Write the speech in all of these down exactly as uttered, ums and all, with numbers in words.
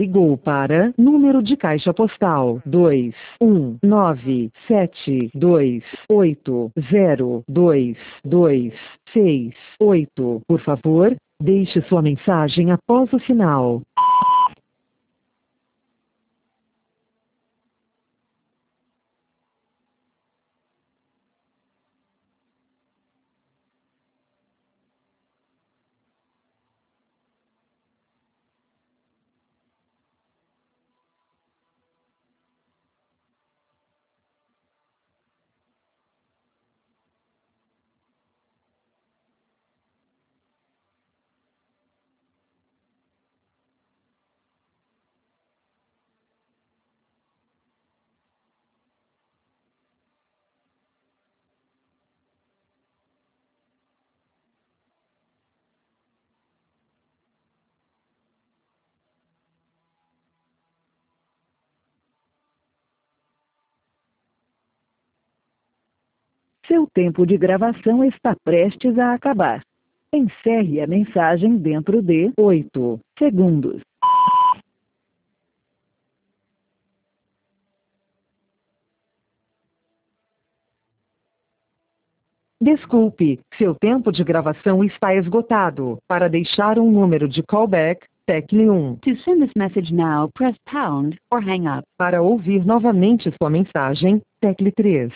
ligou para número de caixa postal dois um nove sete dois oito zero dois dois seis oito. Por favor, deixe sua mensagem após o sinal. Seu tempo de gravação está prestes a acabar. Encerre a mensagem dentro de oito segundos. Desculpe, seu tempo de gravação está esgotado. Para deixar um número de callback, tecle um. To send this message now, press pound or hang up. Para ouvir novamente sua mensagem, tecle três.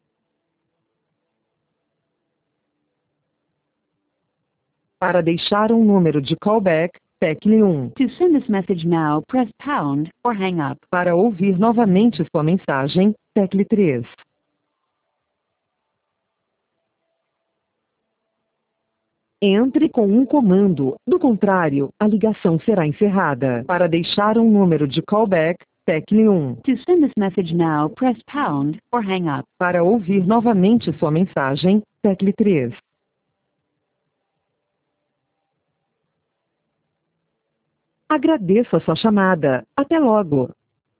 Para deixar um número de callback, tecle um. To send this message now, press pound or hang up. Para ouvir novamente sua mensagem, tecle três. Entre com um comando, do contrário, a ligação será encerrada. Para deixar um número de callback, tecle um. To send this message now, press pound or hang up. Para ouvir novamente sua mensagem, tecle três. Agradeço a sua chamada. Até logo.